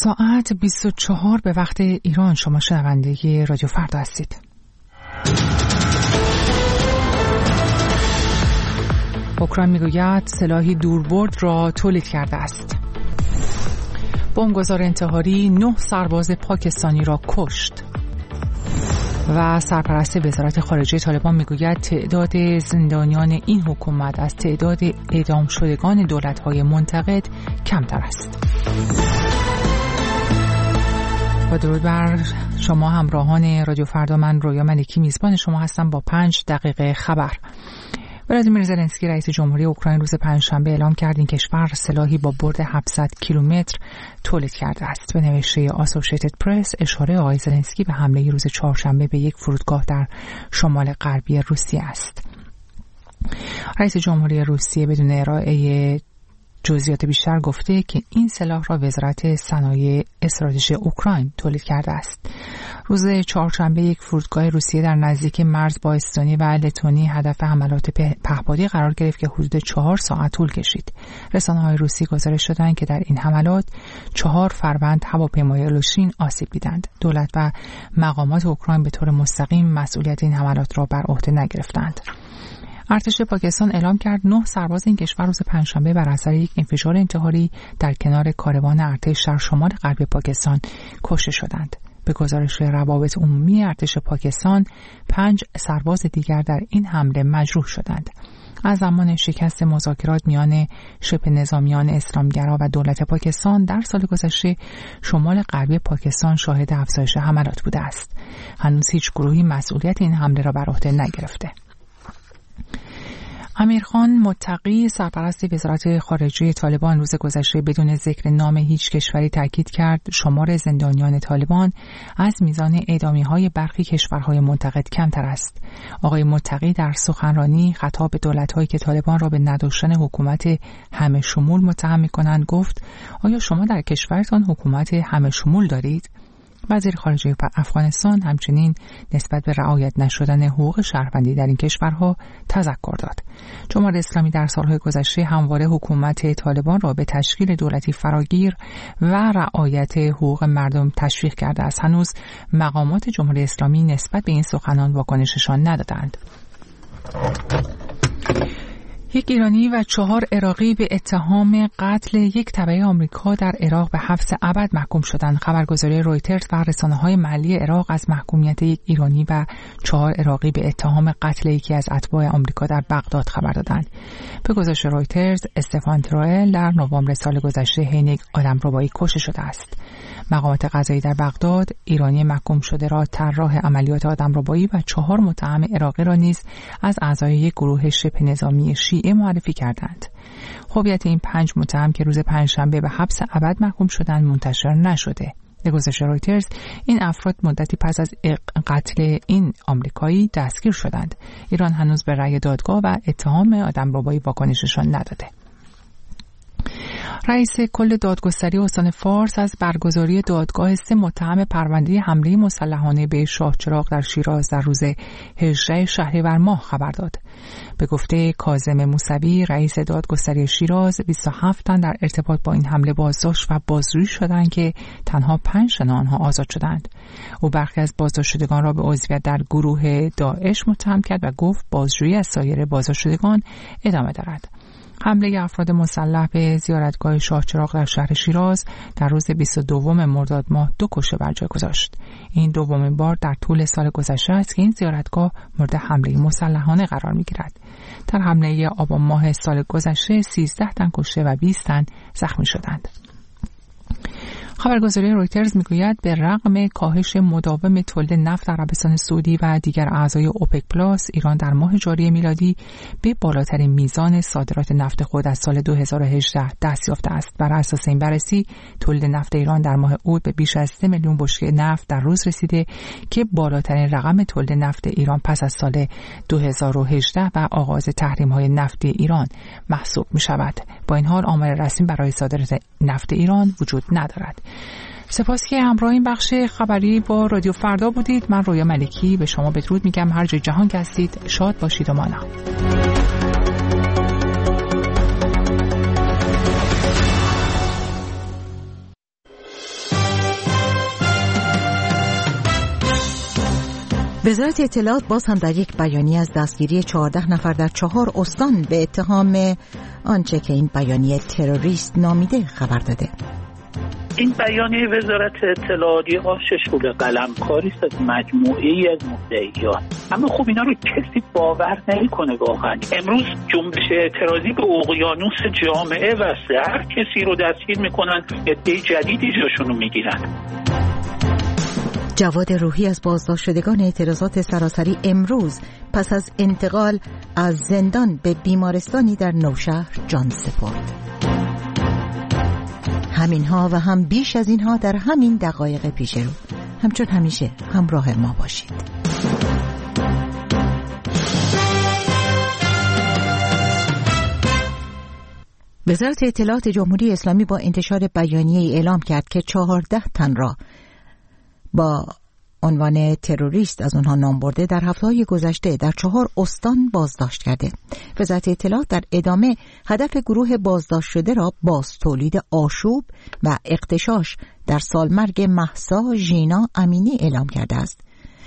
ساعت 24 به وقت ایران. شما شنونده رادیو فردا هستید. اوکراین میگوید سلاحی دوربرد را تولید کرده است. بمبگذار انتحاری 9 سرباز پاکستانی را کشت. و سرپرست وزارت خارجه طالبان میگوید تعداد زندانیان این حکومت از تعداد اعدام شدگان دولت‌های منتقد کمتر است. با درود بر شما همراهان رادیو فردا، من رویا ملکی میزبان شما هستم با 5 دقیقه خبر. ولادیمیر زلنسکی رئیس جمهوری اوکراین روز پنجشنبه اعلام کرد این کشور سلاحی با برد 700 کیلومتر تولید کرده است. به نوشته آسوشیتد پرس اشاره آقای زلنسکی به حمله روز چهارشنبه به یک فرودگاه در شمال غربی روسیه است. رئیس جمهوری روسیه بدون ارائه جزئیات بیشتر گفته که این سلاح را وزارت صنایع استراتژی اوکراین تولید کرده است. روز چهارشنبه یک فرودگاه روسیه در نزدیک مرز با استونی و لتونی هدف حملات پهپادی قرار گرفت که حدود 4 ساعت طول کشید. رسانه‌های روسی گزارش دادند که در این حملات 4 فروند هواپیمای ایلوشین آسیب دیدند. دولت و مقامات اوکراین به طور مستقیم مسئولیت این حملات را بر عهده نگرفتند. ارتش پاکستان اعلام کرد 9 سرباز این کشور روز پنجشنبه بر اثر یک انفجار انتحاری در کنار کاروان ارتش در شمال غرب پاکستان کشته شدند. به گزارش روابط عمومی ارتش پاکستان 5 سرباز دیگر در این حمله مجروح شدند. از زمان شکست مذاکرات میان شبه نظامیان اسلامگرا و دولت پاکستان در سال گذشته شمال غربی پاکستان شاهد افزایش حملات بوده است. هنوز هیچ گروهی مسئولیت این حمله را بر عهده نگرفته. امیرخان متقی سرپرست وزارت خارجه طالبان روز گذشته بدون ذکر نام هیچ کشوری تاکید کرد شمار زندانیان طالبان از میزان اعدامی‌های برخی کشورهای منتقد کمتر است. آقای متقی در سخنرانی خطاب به دولت‌هایی که طالبان را به نداشتن حکومت همه شمول متهم می‌کنند گفت آیا شما در کشورتان حکومت همه شمول دارید؟ وزیر خارجه افغانستان همچنین نسبت به رعایت نشدن حقوق شهروندی در این کشورها تذکر داد. جمهوری اسلامی در سالهای گذشته همواره حکومت طالبان را به تشکیل دولتی فراگیر و رعایت حقوق مردم تشویق کرده است. هنوز مقامات جمهوری اسلامی نسبت به این سخنان واکنششان ندادند. یک ایرانی و 4 عراقی به اتهام قتل یک تبع آمریکا در عراق به حبس ابد محکوم شدند. خبرگزاری رویترز و رسانه‌های محلی عراق از محکومیت یک ایرانی و 4 عراقی به اتهام قتل یکی از اتباع آمریکا در بغداد خبر دادند. به گزارش رویترز، استفان تروئل در نوامبر سال گذشته حین یک آدمربایی کشته شده است. مقامات قضایی در بغداد ایرانی محکوم شده را طراح عملیات آدمربایی و 4 متهم عراقی را نیز از اعضای یک گروه شبه نظامی شیعه معرفی کردند. هویت این 5 متهم که روز پنجشنبه به حبس ابد محکوم شدند منتشر نشده. به گزارش رویترز این افراد مدتی پس از قتل این آمریکایی دستگیر شدند. ایران هنوز به رأی دادگاه و اتهام آدمربایی واکنششان نداده. رئیس کل دادگستری استان فارس از برگزاری دادگاه 3 متهم پرونده حمله مسلحانه به شاهچراغ در شیراز در روز 18 شهریور ماه خبر داد. به گفته کاظم موسوی رئیس دادگستری شیراز 27 تن در ارتباط با این حمله بازداشت و بازجویی شدند که تنها 5 تن آنها آزاد شدند. او برخی از بازداشت شدگان را به عضویت در گروه داعش متهم کرد و گفت بازجویی از سایر بازداشت شدگان ادامه دارد. حمله افراد مسلح به زیارتگاه شاهچراغ در شهر شیراز در روز 22 مرداد ماه 2 کشته بر جای گذاشت. این دومین بار در طول سال گذشته است که این زیارتگاه مورد حمله مسلحانه قرار می‌گیرد. در حمله آبان ماه سال گذشته 13 تن کشته و 20 تن زخمی شدند. خبرگزاری رویترز میگوید به رغم کاهش مداوم تولید نفت عربستان سعودی و دیگر اعضای اوپک پلاس، ایران در ماه جاری میلادی به بالاترین میزان صادرات نفت خود از سال 2018 دست یافته است. بر اساس این بررسی، تولید نفت ایران در ماه اوت به بیش از 3 میلیون بشکه نفت در روز رسیده که بالاترین رقم تولید نفت ایران پس از سال 2018 و آغاز تحریم‌های نفتی ایران محسوب می‌شود. با این حال آمار رسمی برای صادرات نفت ایران وجود ندارد. سپاس که همراه این بخش خبری با رادیو فردا بودید. من رویا ملکی به شما بدرود میگم. هر جای جهان که هستید شاد باشید و مانا. وزارت اطلاعات باز هم در یک بیانیه از دستگیری 14 نفر در 4 استان به اتهام آنچه که این بیانیه تروریست نامیده خبر داده. این بیانیه وزارت اطلاعات ششول قلمکاری است از مجموعه‌ای از مدعیان، اما خب اینا رو کسی باور نمی‌کنه واقعا. امروز جنبش اعتراضی به اقیانوس جامعه و هر کسی رو دستگیر می‌کنن، عده جدیدی جاشون رو می‌گیرن. جواد روحی از بازداشت شدگان اعتراضات سراسری امروز پس از انتقال از زندان به بیمارستانی در نوشهر جان سپرد. همینها و هم بیش از اینها در همین دقایق پیش رو. همچون همیشه همراه ما باشید. وزارت اطلاعات جمهوری اسلامی با انتشار بیانیه اعلام کرد که 14 تن را با عنوان تروریست از اونها نام برده در هفته‌های گذشته در 4 استان بازداشت کرده. وزارت اطلاعات در ادامه هدف گروه بازداشت شده را باز تولید آشوب و اغتشاش در سالمرگ مهسا ژینا امینی اعلام کرده است.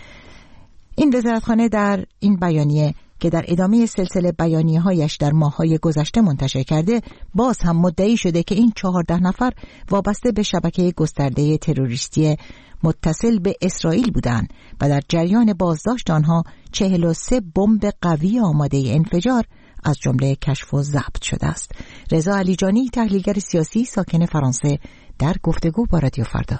این وزارتخانه در این بیانیه که در ادامه سلسله بیانیه‌هایش در ماه‌های گذشته منتشر کرده، باز هم مدعی شده که این 14 نفر وابسته به شبکه گسترده تروریستی متصل به اسرائیل بودند و در جریان بازداشت آنها 43 بمب قوی آماده انفجار از جمله کشف و ضبط شده است. رضا علیجانی، تحلیلگر سیاسی ساکن فرانسه، در گفتگو با رادیو فردا.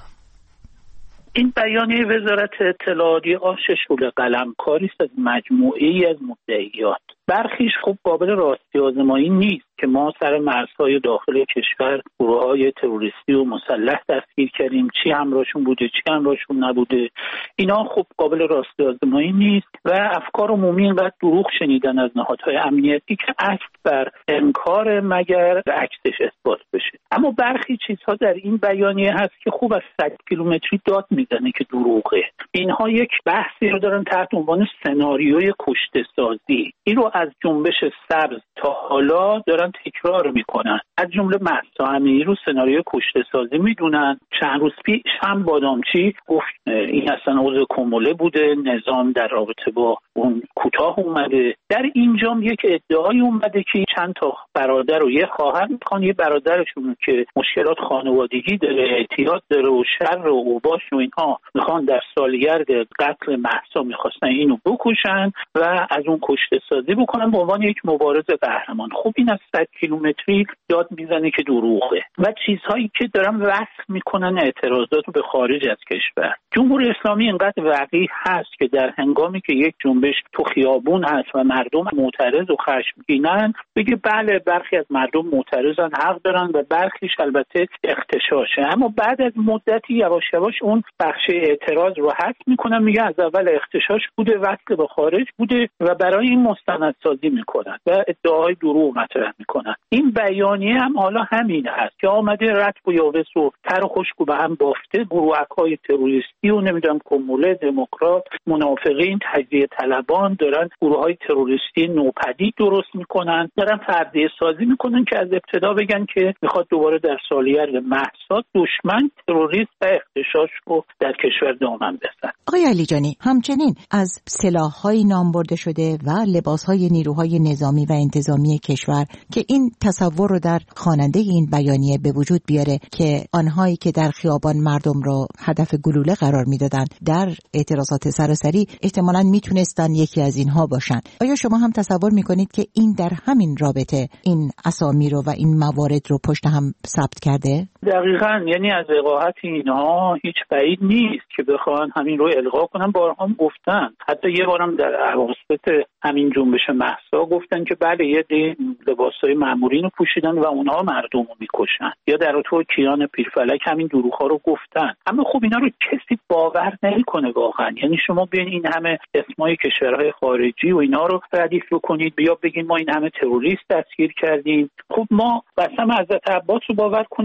این بیانیه وزارت اطلاعات ششول قلمکاری است از مجموعه‌ای از مدعیات. برخیش خوب قابل راستی آزمایی نیست که ما سر مرزهای داخل کشور گروه‌های تروریستی و مسلح دستگیر کردیم، چی همراهشون بوده چی همراهشون نبوده، اینا خوب قابل راستی آزمایی نیست و افکار عمومی اینقدر دروغ شنیدن از نهادهای امنیتی که عکس بر انکار مگر عکسش اثبات بشه. اما برخی چیزها در این بیانیه هست که خوب از 100 کیلومتری داد میزنه که دروغه. اینها یک بحثی رو دارن تحت عنوان سناریوی کشته سازی. این رو از جنبش سبز تا حالا دارن تکرار میکنن. از جمله مهسا امینی رو سناریوی کشته سازی میدونن. چند روز پیش هم بادامچی گفت این اصلا عضو کموله بوده، نظام در رابطه با اون کوتاه اومده. در اینجا یک ادعای اومده که چند تا برادر و یه خواهر میخوان یه برادرشون که مشکلات خانوادگی داره، اعتیاد داره و شر و اوباش و اینها میخوان در سالگرد قتل مهسا میخواستن اینو بکشن و از اون کشته سازی بکنن به عنوان یک مبارز قهرمان. خب این از 100 کیلومتری داد میزنه که دروغه. و چیزهایی که دارن وصل میکنن اعتراضات رو به خارج از کشور. جمهوری اسلامی اینقدر وقیح هست که در هنگامی که یک جنبش تو خیابون هست و مردم معترض و خشمگینن بگه بله برخی از مردم معترضن، حق دارن و برخیش البته اغتشاشه. اما بعد از مدتی یواش یواش اون بخش اعتراض رو حذف میکنن، میگه از اول اغتشاش بوده، وصل به خارج بوده و برای این مستندسازی میکنن و ادعاهای دروغ مطرح میکنن. این بیانیه هم حالا همین هست که آمده رتب و یاوس و تر و خشک به هم بافته، گروهک‌های تروریستی و نمیدونم کموله، دموکرات، منافقین، تجزیه طلبان دارن گروه‌های تروریستی نوپدید درست میکنن، دارن فرضیه سازی میکنن که از ابتدا بگن که میخواد دوباره در سالگرد مهسا دشمن تروریست و اغتشاش رو در کشور دامن بزنن. آقای علیجانی، همچنین از سلاح‌های نامبرده شده و لباس‌های نیروهای نظامی و انتظامی کشور که این تصور رو در خواننده این بیانیه به وجود بیاره که آنهایی که در خیابان مردم رو هدف گلوله قرار میدادن در اعتراضات سراسری احتمالاً میتونستن یکی از اینها باشن. آیا شما هم تصور میکنید که این در همین رابطه این اسامی رو و این موارد رو پشت هم ثبت کرده؟ دقیقاً، یعنی از وقاحت اینها هیچ بعید نیست که بخوان همین رو القا کنن. بارها گفتن، حتی یه بارم در اواسط همین جنبش مهسا گفتن که بله یه لباسای مامورین رو پوشیدن و اونها مردم رو میکشن، یا در تو کیان پیرفلک همین دروغ‌ها رو گفتن. اما خب اینا رو کسی باور نمیکنه واقعا. یعنی شما بیاین این همه اسمای کشورهای خارجی و اینا رو ردیف بکنید، بیا بگین ما این همه تروریست دستگیر کردیم. خب ما قسم حضرت عباس رو باور کنیم یا دم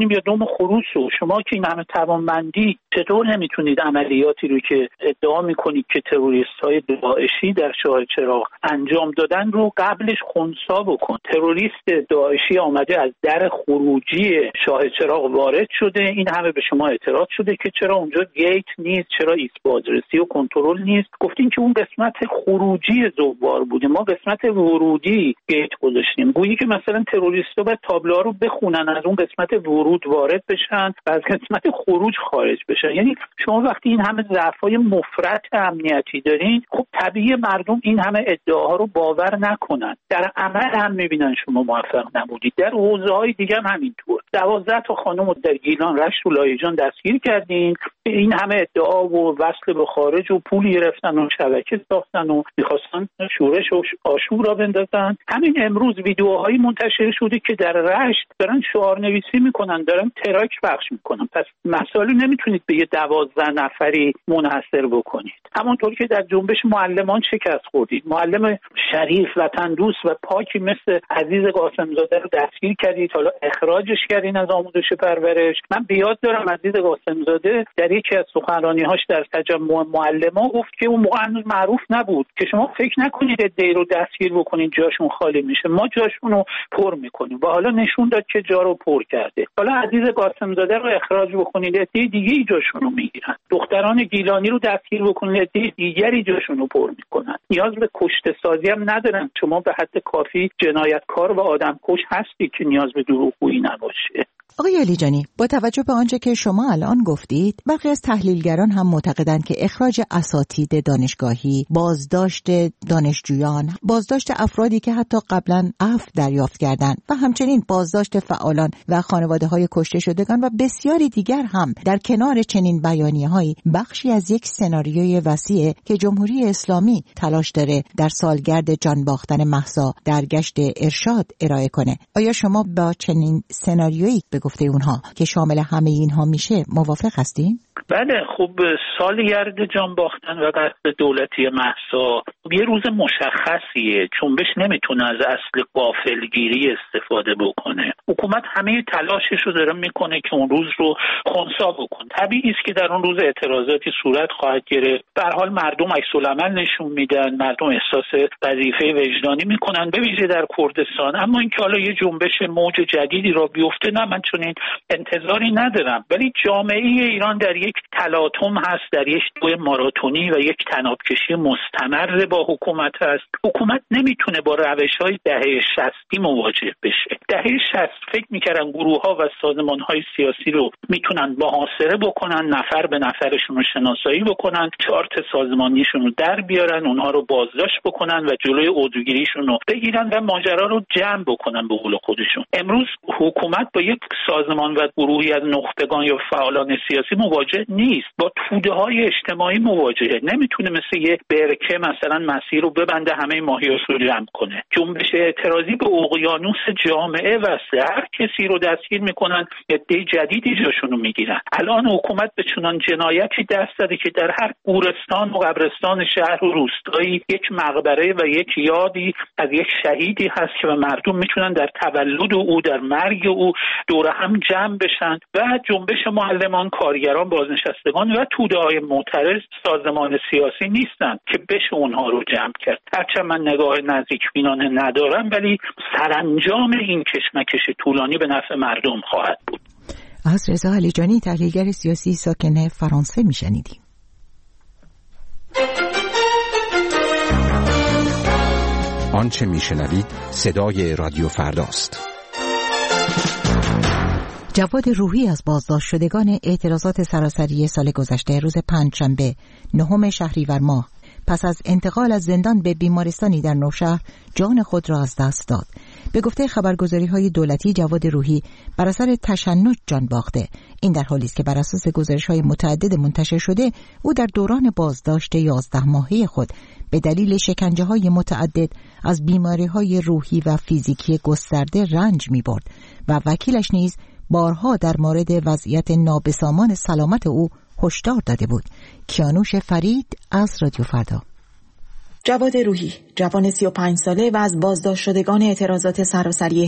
خروج رو شما که این همه توانمندی چطور نمیتونید عملیاتی رو که ادعا میکنید که تروریست‌های داعشی در شاه چراغ انجام دادن رو قبلش خنثی بکن؟ تروریست داعشی آمده از در خروجی شاه چراغ وارد شده، این همه به شما اعتراض شده که چرا اونجا گیت نیست، چرا ایست بازرسی و کنترل نیست. گفتین که اون قسمت خروجی زوار بوده، ما قسمت ورودی گیت گذاشتیم. گویی که مثلا تروریست‌ها باید تابلوها رو بخونن، از اون قسمت ورود وارد بشن و از قسمت خروج خارج بشن. یعنی شما وقتی این همه ضعف‌های مفرط امنیتی دارین، خب طبیعی مردم این همه ادعاها رو باور نکنن. در عمل هم می‌بینن شما موفق نبودید. در حوزه‌های دیگه هم همینطور. 12 تا خانم رو در گیلان، رشت و لایجان دستگیر کردین. این همه ادعا و وصل به خارج و پول گرفتن و شبکه ساختن و می‌خواستن شورش و آشوب را بندازن. همین امروز ویدیوهایی منتشر شده که در رشت دارن شعار نویسی میکنن، دارن تراک پخش میکنن. پس مسائل نمیتونید به یه 12 نفری منحصر بکنید. همونطور که در جنبش معلمان شکست خوردید، معلم شریف وطن دوست و پاکی مثل عزیز قاسمزاده رو دستگیر کردید، حالا اخراجش کردین از آموزش پرورش. من بیاد دارم عزیز قاسمزاده در یکی از سخنرانی‌هاش در تجمع معلما گفت که اون موقع هنوز معروف نبود که شما فکر نکنید عده‌ای رو دستگیر بکنید جاشون خالی میشه، ما جاشون رو پر میکنیم. و حالا نشون داد که جا رو پر کرده. حالا عزیز قاسمزاده رو اخراج بکنید، عده دیگه جاشون رو میگیرن. دختران گیلانی رو دستگیر بکنید، عده دیگری جاشون رو پر میکنن. نیاز به کشته سازی هم ندارن. شما به حد کافی جنایتکار و آدمکش هستی که نیاز به دروغگویی نباشه. آقای علیجانی، با توجه به آنچه که شما الان گفتید، برخی از تحلیلگران هم معتقدند که اخراج اساتید دانشگاهی، بازداشت دانشجویان، بازداشت افرادی که حتی قبلا عفو دریافت کردند و همچنین بازداشت فعالان و خانواده‌های کشته شدگان و بسیاری دیگر هم در کنار چنین بیانیه‌هایی بخشی از یک سناریوی وسیع که جمهوری اسلامی تلاش داره در سالگرد جان باختن مهسا در گشت ارشاد ارائه کنه. آیا شما با چنین سناریویی به گفته اونها که شامل همه اینها میشه موافق هستین؟ بله، خب سالگرد جان باختن و قصد دولتی مهسا یه روز مشخصیه. جنبش نمیتونه از اصل غافلگیری استفاده بکنه. حکومت همه تلاشش رو داره میکنه که اون روز رو خنثی بکنه. طبیعی است که در اون روز اعتراضاتی صورت خواهد گرفت. به هر حال مردم عکس‌العمل نشون میدن، مردم احساس وظیفه وجدانی میکنن، به ویژه در کردستان. اما اینکه حالا یه جنبش موج جدیدی را بیفته، نه، من چنین انتظاری ندارم. ولی جامعه ایران در یک تلاطم هست، در یک دوی ماراتونی و یک طنابکشی مستمر با حکومت هست. حکومت نمیتونه با روش‌های دهه 60 مواجه بشه. دهه 60 فکر می‌کردن گروه‌ها و سازمان‌های سیاسی رو میتونن محاصره بکنن، نفر به نفرشون رو شناسایی بکنن، چارت سازمانیشون رو در بیارن، اونها رو بازداشت بکنن و جلوی عضوگیریشون رو بگیرن و ماجرا رو جمع بکنن به قول خودشون. امروز حکومت با یک سازمان و گروهی از نخبگان یا فعالان سیاسی مواجه نیست، با توده‌های اجتماعی مواجهه. نمیتونه مثل یه برکه مثلا مسیر رو ببنده همه ماهیاش رو جمع کنه. جنبش اعتراضی به اقیانوس جامعه وصله. هر کسی رو دستگیر میکنن، عده جدیدی جاشون رو میگیرن. الان حکومت به چنان جنایتی دست زده که در هر گورستان و قبرستان شهر و روستایی یک مقبره و یک یادی از یک شهیدی هست که مردم میتونن در تولد او، در مرگ او دور هم جمع بشن. و جنبش معلمان، کارگران، بازنشستگان و توده‌های معترض سازمان سیاسی نیستن که بشه اونها رو جمع کرد. هرچند من نگاه نزدیک بینانه ندارم، ولی سرانجام این کشمکش طولانی به نفع مردم خواهد بود. از رضا علیجانی، تحلیلگر سیاسی ساکن فرانسه میشنیدیم. آنچه میشنوید صدای رادیو فرداست. جواد روحی از بازداشت شدگان اعتراضات سراسری سال گذشته روز پنجشنبه 9 شهریور ماه پس از انتقال از زندان به بیمارستانی در نوشهر جان خود را از دست داد. به گفته خبرگزاری‌های دولتی، جواد روحی بر اثر تشنج جان باخته. این در حالی است که بر اساس گزارش‌های متعدد منتشر شده، او در دوران بازداشت 11 ماهه خود به دلیل شکنجه‌های متعدد از بیماری‌های روحی و فیزیکی گسترده رنج می‌برد و وکیلش نیز بارها در مورد وضعیت نابسامان سلامت او هشدار داده بود. کیانوش فرید از رادیو فردا. جواد روحی، جوان 35 ساله و از بازداشت شدگان اعتراضات سراسری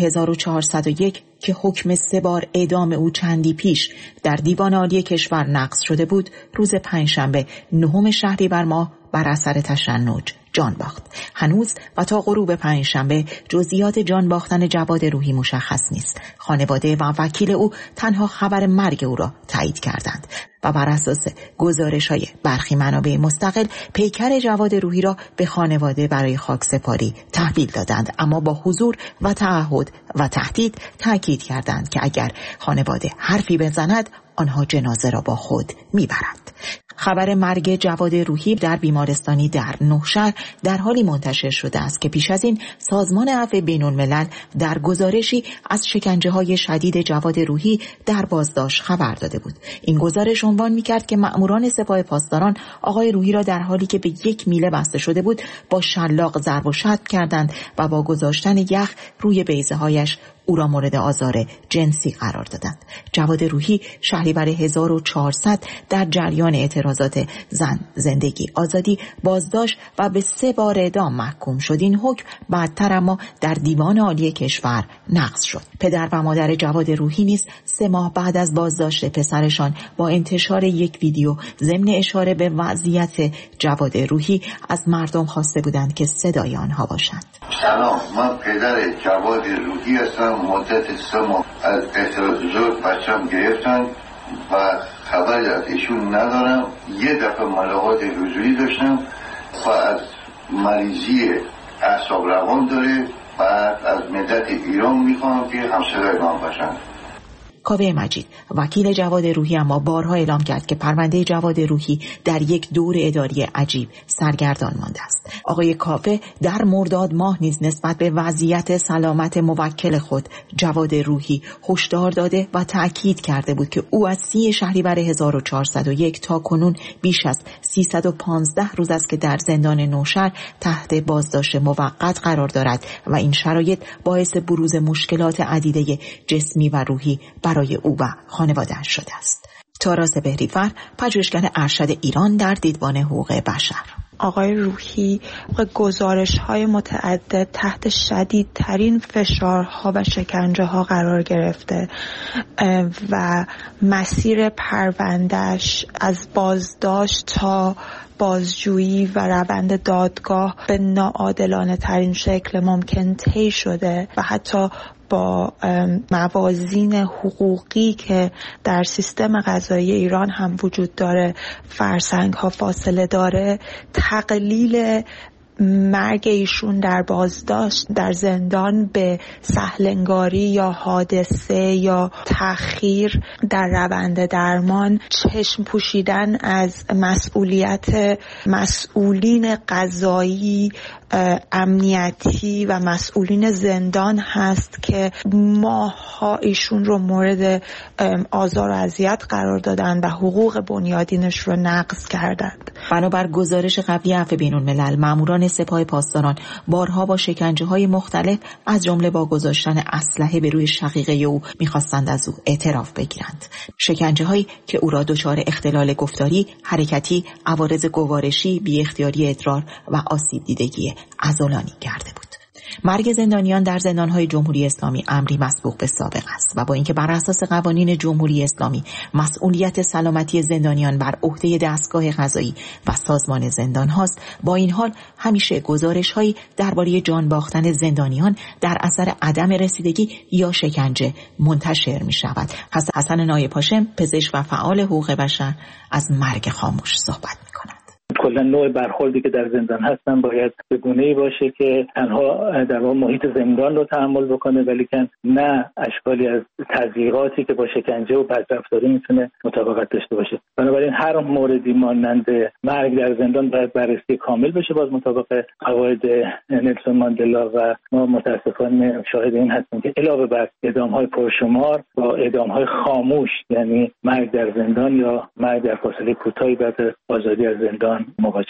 1401 که حکم 3 بار اعدام او چندی پیش در دیوان عالی کشور نقض شده بود، روز پنجشنبه 9 شهریور ماه بر اثر تشنج جان باخت. هنوز و تا غروب پنجشنبه جزئیات جان باختن جواد روحی مشخص نیست. خانواده و وکیل او تنها خبر مرگ او را تایید کردند و بر اساس گزارش‌های برخی منابع مستقل پیکر جواد روحی را به خانواده برای خاکسپاری تحویل دادند، اما با حضور و تعهد و تهدید تاکید کردند که اگر خانواده حرفی بزند آنها جنازه را با خود میبرند. خبر مرگ جواد روحی در بیمارستانی در نوشهر در حالی منتشر شده است که پیش از این سازمان عفو بین‌الملل در گزارشی از شکنجه‌های شدید جواد روحی در بازداشت خبر داده بود. این گزارش عنوان می‌کرد که مأموران سپاه پاسداران آقای روحی را در حالی که به 1 میله بسته شده بود با شلاق ضرب و شتم کردند و با گذاشتن یخ روی بیضه‌هایش او را مورد آزار جنسی قرار دادند. جواد روحی شهریور 1400 در جریان اعتراضات زن، زندگی، آزادی بازداشت و به 3 بار اعدام محکوم شد. این حکم بعدتر اما در دیوان عالی کشور نقض شد. پدر و مادر جواد روحی نیز 3 ماه بعد از بازداشت پسرشان با انتشار یک ویدیو ضمن اشاره به وضعیت جواد روحی از مردم خواسته بودند که صدای آنها باشند. سلام، من پدر جواد روحی هستم. مدت 3 ماه از اعتراضات بچم گرفتن و خبری از ایشون ندارم. یه دفعه ملاقات حضوری داشتم و از مریضی اعصاب روان داره. بعد از ملت ایران میخوام که همصدای من باشن. کاوه مجید، وکیل جواد روحی، اما بارها اعلام کرد که پرونده جواد روحی در یک دور اداری عجیب سرگردان مانده است. آقای کاوه در مرداد ماه نیز نسبت به وضعیت سلامت موکل خود جواد روحی هشدار داده و تأکید کرده بود که او از 30 شهریور 1401 تا کنون بیش از 315 روز است که در زندان نوشهر تحت بازداشت موقت قرار دارد و این شرایط باعث بروز مشکلات عدیده جسمی و روحی برای او و خانواده‌اش شده است. تاراس بهری‌فر، پژوهشگر ارشد ایران در دیدبان حقوق بشر: آقای روحی گزارش‌های متعدد تحت شدیدترین فشارها و شکنجه‌ها قرار گرفته و مسیر پرونده‌اش از بازداشت تا بازجویی و روند دادگاه به ناعادلانه ترین شکل ممکن طی شده و حتی با موازین حقوقی که در سیستم قضایی ایران هم وجود داره فرسنگ ها فاصله داره، تقلیل مرگ ایشون در بازداشت در زندان به سهلنگاری یا حادثه یا تأخیر در روند درمان، چشم پوشیدن از مسئولیت مسئولین قضایی، امنیتی و مسئولین زندان هست که ماها ایشون رو مورد آزار و اذیت قرار دادن و حقوق بنیادینش رو نقض کردند. بنابر گزارش قبلی عفو بین‌الملل، ماموران سپاه پاسداران بارها با شکنجه‌های مختلف از جمله با گذاشتن اسلحه به روی شقیقه او می‌خواستند از او اعتراف بگیرند. شکنجه‌هایی که او را دچار اختلال گفتاری، حرکتی، عوارض گوارشی، بی اختیاری ادرار و آسیب دیدگی عضلانی کرده بود. مرگ زندانیان در زندان‌های جمهوری اسلامی امری مسبوق به سابق است و با اینکه بر اساس قوانین جمهوری اسلامی مسئولیت سلامتی زندانیان بر عهده دستگاه قضایی و سازمان زندان هاست، با این حال همیشه گزارش‌هایی درباره جان باختن زندانیان در اثر عدم رسیدگی یا شکنجه منتشر می‌شود. حسن نایب هاشم، پزشک و فعال حقوق بشر، از مرگ خاموش صحبت می‌کند. کلا نوع برخوردی که در زندان هستن باید به گونه‌ای باشه که تنها در واقع محیط زندان رو تحمل بکنه، ولیکن نه اشکالی از تضییقاتی که با شکنجه و بدرفتاری میتونه مطابقت داشته باشه. بنابراین هر موردی مانند مرگ در زندان باید بررسی کامل بشه باز مطابق قواعد نلسون ماندلا و ما متاسفانه شاهد این هستیم که علاوه بر اعدام‌های پرشمار با اعدام‌های خاموش، یعنی مرگ در زندان یا مرگ در فاصله کوتاهی بعد از آزادی از زندان مواجه است.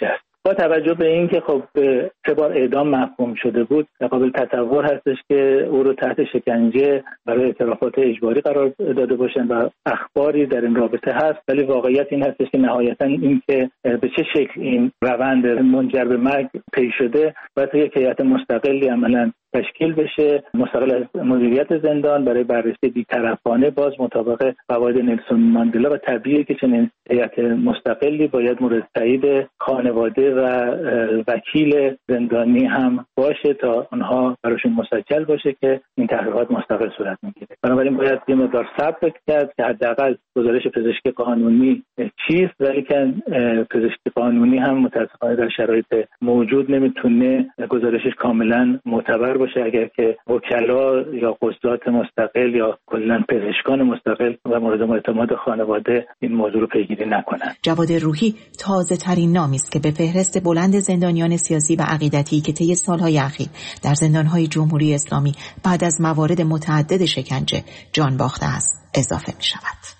با توجه به اینکه خب 3 بار اعدام محکوم شده بود، قابل تصور هستش که او رو تحت شکنجه برای اعترافات اجباری قرار داده باشن و اخباری در این رابطه هست، ولی واقعیت این هستش که نهایتا این که به چه شکل این روند منجر به مرگ طی شده باید یک هیئت مستقلی عملاً تشکیل بشه، مستقل از مدیریت زندان، برای بررسی بی‌طرفانه باز مطابق قواعد نلسون ماندلا، و طبیعیه که چنین هیئت مستقلی باید مورد تایید خانواده و وکیل زندانی هم باشه تا آنها براشون مسجل باشه که این تحقیقات مستقل صورت میگیره. بنابراین باید یه مقدار صبر کرد که حداقل گزارش پزشکی قانونی چیست، ولی که پزشکی قانونی هم متاسفانه در شرایط موجود نمیتونه گزارشش کاملا معتبر باشه اگر که وکلا یا قضات مستقل یا کلا پزشکان مستقل و مورد اعتماد خانواده این موضوع رو پیگیری نکنند. جواد روحی تازه ترین نامی است که به فهرست بلند زندانیان سیاسی و عقیدتی که طی سالهای اخیر در زندانهای جمهوری اسلامی بعد از موارد متعدد شکنجه جان باخته است اضافه می شود.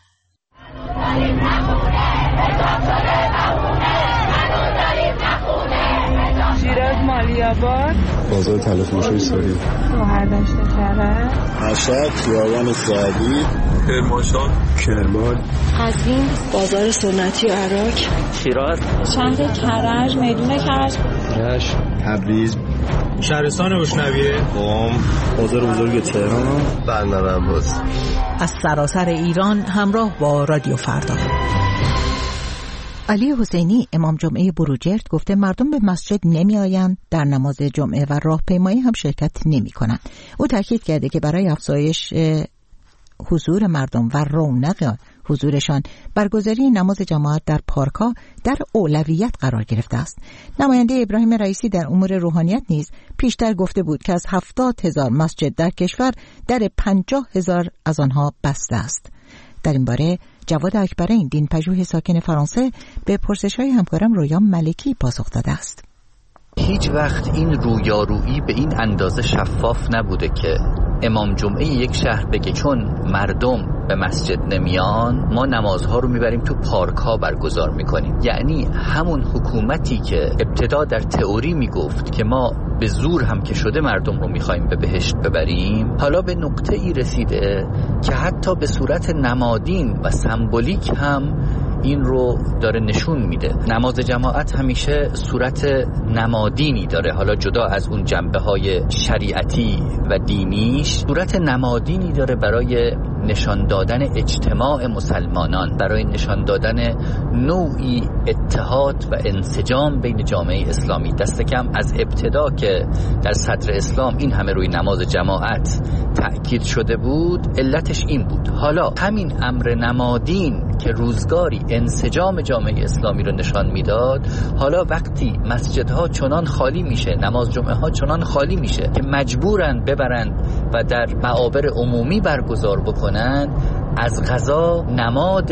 شیراز مالی‌آباد، بازار تلفروشی سوری، شهردشت کرج، مشهد، خیابان سعدی، کرمانشاه، کرمان، قزوین، بازار سنتی عراق، شیراز، شهر کرج، میدون کرج، رشت، تبریز، شهرستان اشنویه، قم، بازار بزرگ تهران، بندرعباس. از سراسر ایران همراه با رادیو فردا. علی حسینی امام جمعه بروجرد گفته مردم به مسجد نمی آیند، در نماز جمعه و راهپیمایی هم شرکت نمی کنند. او تاکید کرده که برای افزایش حضور مردم و رونق حضورشان برگزاری نماز جماعت در پارک‌ها در اولویت قرار گرفته است. نماینده ابراهیم رئیسی در امور روحانیت نیز پیشتر گفته بود که از 70,000 مسجد در کشور در 50,000 از آنها بسته است. در این باره جواد اکبرین دینپژوه ساکن فرانسه به پرسش‌های همکارم رویا ملکی پاسخ داده است. هیچ وقت این رویارویی به این اندازه شفاف نبوده که امام جمعه یک شهر بگه چون مردم به مسجد نمیان ما نمازها رو میبریم تو پارک ها برگزار میکنیم. یعنی همون حکومتی که ابتدا در تئوری میگفت که ما به زور هم که شده مردم رو میخوایم به بهشت ببریم، حالا به نقطه ای رسیده که حتی به صورت نمادین و سمبولیک هم این رو داره نشون میده. نماز جماعت همیشه صورت نمادینی داره، حالا جدا از اون جنبه های شریعتی و دینیش صورت نمادینی داره برای نشان دادن اجتماع مسلمانان، برای نشان دادن نوعی اتحاد و انسجام بین جامعه اسلامی. دست کم از ابتدا که در صدر اسلام این همه روی نماز جماعت تأکید شده بود، علتش این بود. حالا همین امر نمادین که روزگاری انسجام جامعه اسلامی رو نشان میداد، حالا وقتی مسجدها چنان خالی میشه، نماز جمعه ها چنان خالی میشه که مجبورن ببرن و در معابر عمومی برگزار بکنن، از قضا نماد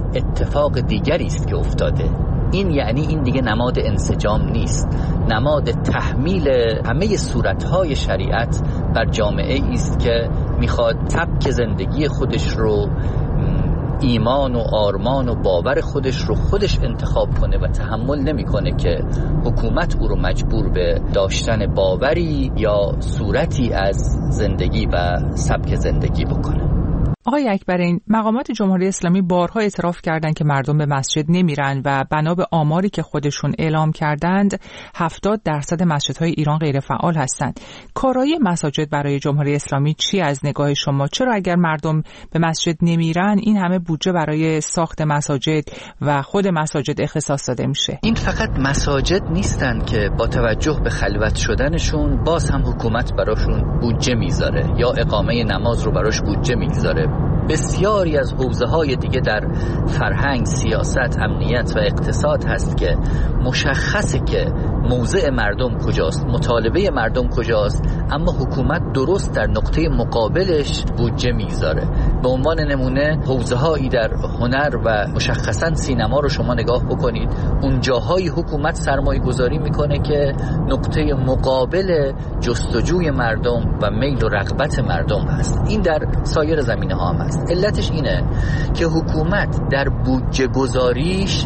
اتفاق دیگری است که افتاده. این یعنی این دیگه نماد انسجام نیست، نماد تحمیل همه صورتهای شریعت بر جامعه است که میخواد سبک زندگی خودش رو، ایمان و آرمان و باور خودش رو خودش انتخاب کنه و تحمل نمیکنه که حکومت او رو مجبور به داشتن باوری یا صورتی از زندگی و سبک زندگی بکنه. آقای اکبرین، مقامات جمهوری اسلامی بارها اعتراف کردند که مردم به مسجد نمیرن و بنا به آماری که خودشون اعلام کردند 70% مسجدهای ایران غیر فعال هستند. کارایی مساجد برای جمهوری اسلامی چی از نگاه شما؟ چرا اگر مردم به مسجد نمیرن این همه بودجه برای ساخت مساجد و خود مساجد اختصاص داده میشه؟ این فقط مساجد نیستن که با توجه به خلوت شدنشون باز هم حکومت براشون بودجه میذاره یا اقامه نماز رو براش بودجه میذاره. بسیاری از حوزه‌های دیگه در فرهنگ، سیاست، امنیت و اقتصاد هست که مشخصه که موضع مردم کجاست، مطالبه مردم کجاست، اما حکومت درست در نقطه مقابلش بودجه میذاره. به عنوان نمونه حوزه‌هایی در هنر و مشخصاً سینما رو شما نگاه بکنید، اون جاهای حکومت سرمایه گذاری میکنه که نقطه مقابل جستجوی مردم و میل و رغبت مردم هست. این در سایر زمینه ها هم هست. علتش اینه که حکومت در بودجه گذاریش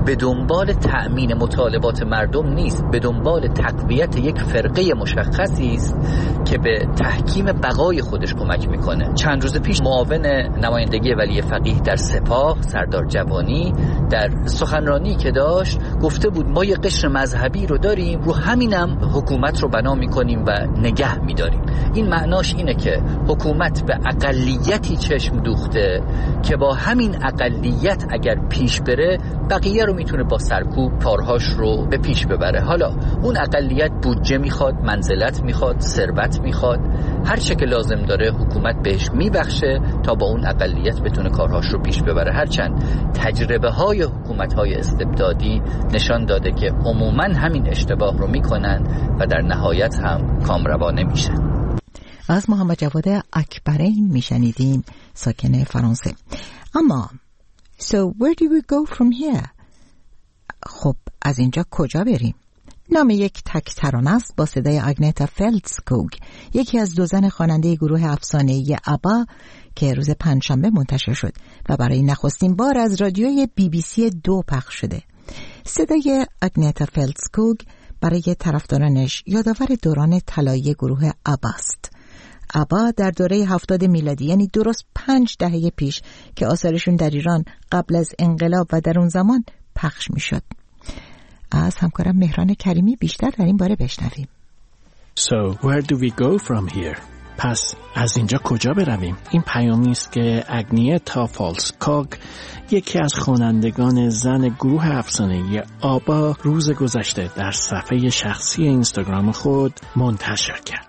به دنبال تأمین مطالبات مردم نیست، به دنبال تقویت یک فرقه مشخصی است که به تحکیم بقای خودش کمک میکنه. چند روز پیش معاون نمایندگی ولی فقیه در سپاه سردار جوانی در سخنرانی که داشت گفته بود ما یه قشر مذهبی رو داریم، رو همینم حکومت رو بنا میکنیم و نگه میداریم. این معناش اینه که حکومت به اقلیتی چشم دوخته که با همین اقلیت اگر پیش بره بقیه رو میتونه با سرکوب کارهاش رو به پیش ببره. حالا اون اقلیت بودجه میخواد، منزلت میخواد، ثروت میخواد، هر چه که لازم داره حکومت بهش میبخشه تا با اون اقلیت بتونه کارهاش رو پیش ببره. هرچند تجربه های حکومت های استبدادی نشان داده که عموماً همین اشتباه رو میکنن و در نهایت هم کامروا نمیشن. از محمد جواد اکبرین میشنیدیم، ساکن فرانسه. اما So where do we go from here؟ خب از اینجا کجا بریم؟ نام یک تک ترانه است با صدای آگنتا فلتسکوگ، یکی از دو زن خواننده گروه افسانه‌ای ابا که روز پنجشنبه منتشر شد و برای نخستین بار از رادیوی BBC 2 پخش شده. صدای آگنتا فلتسکوگ برای طرفدارانش یادآور دوران طلایی گروه ابا است. ابا در دوره 70 میلادی، یعنی درست 5 دهه پیش که آثارشون در ایران قبل از انقلاب و در اون زمان پخش میشد. از همکارم مهران کریمی بیشتر در این باره بشنویم. So where do we go from here؟ پس از اینجا کجا برویم؟ این پیامی است که آگنیتا فالتسکوگ، یکی از خوانندگان زن گروه افسانه‌ای آبا، روز گذشته در صفحه شخصی اینستاگرام خود منتشر کرد.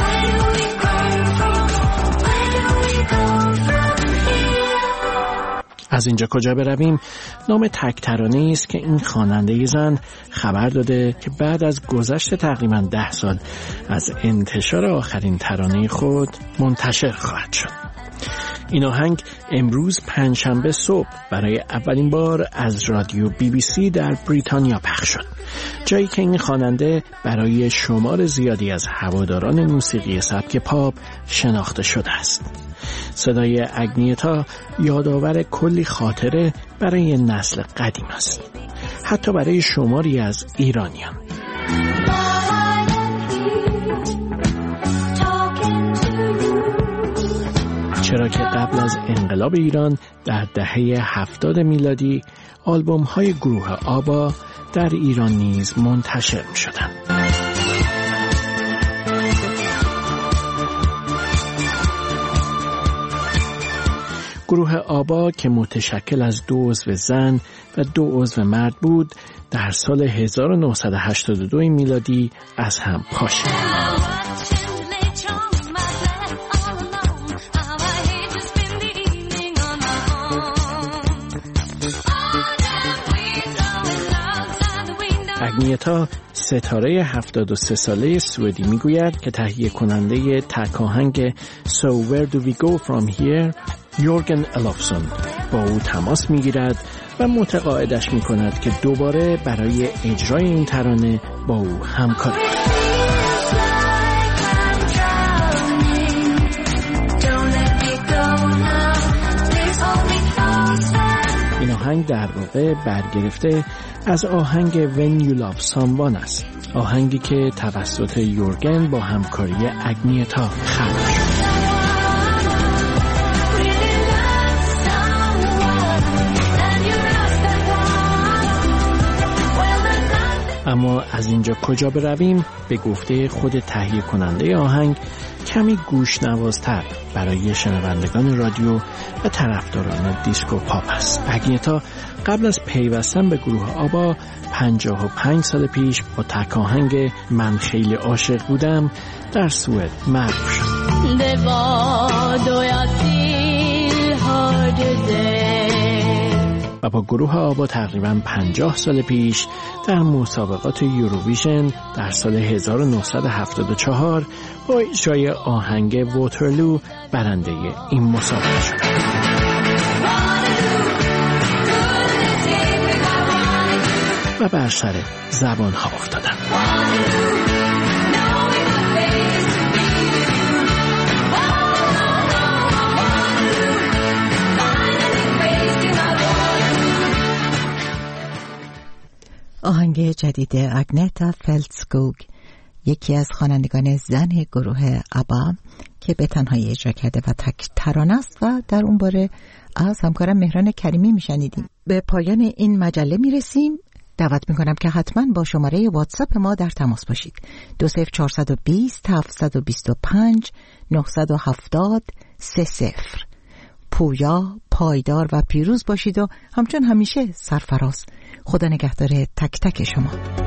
از اینجا کجا برویم نام تک ترانه‌ای است که این خواننده زن خبر داده که بعد از گذشت تقریباً 10 سال از انتشار آخرین ترانه خود منتشر خواهد شد. این آهنگ امروز پنجشنبه صبح برای اولین بار از رادیو BBC در بریتانیا پخش شد، جایی که این خواننده برای شمار زیادی از هواداران موسیقی سبک پاپ شناخته شده است. صدای آگنیتا یادآور کلی خاطره برای نسل قدیم است، حتی برای شماری از ایرانیان. چرا که قبل از انقلاب ایران در دهه 70 میلادی آلبوم‌های گروه آبا در ایران نیز منتشر می‌شدند. گروه آبا که متشکل از 2 عضو زن و 2 عضو مرد بود، در سال 1982 میلادی از هم پاشید. آگنیتا، ستاره 73 ساله سوئدی، میگوید که تهیه کننده تک آهنگ So Where Do We Go From Here یورگن الافسون با او تماس میگیرد و متقاعدش میکند که دوباره برای اجرای این ترانه با او همکاری کند. این آهنگ در واقع برگرفته از آهنگ When You Love Someone است، آهنگی که توسط یورگن با همکاری آگنیتا خلق شد. اما از اینجا کجا برویم؟ به گفته خود تهیه کننده آهنگ کمی گوشنوازتر برای شنوندگان رادیو و طرفداران دیسکو پاپ است. آگنیتا قبل از پیوستن به گروه آبا 55 سال پیش با تک آهنگ من خیلی عاشق بودم در سوئد معروف شد. و با گروه آبا تقریباً 50 سال پیش در مسابقات یوروویژن در سال 1974 با اجرای آهنگ واترلو برنده این مسابقه شد. و بر سر زبان ها افتادن. آهنگ جدید اگنتا فلتسکوگ، یکی از خوانندگان زن گروه ابا که به تنهایی اجرا کرده و تک ترانه است و در اون باره از همکارم مهران کریمی میشنیدیم. به پایان این مجله میرسیم. دعوت میکنم که حتما با شماره واتساپ ما در تماس باشید. 20420 725 970 30. پویا، پایدار و پیروز باشید و همچون همیشه سرفراز. خدا نگهدار تک تک شما.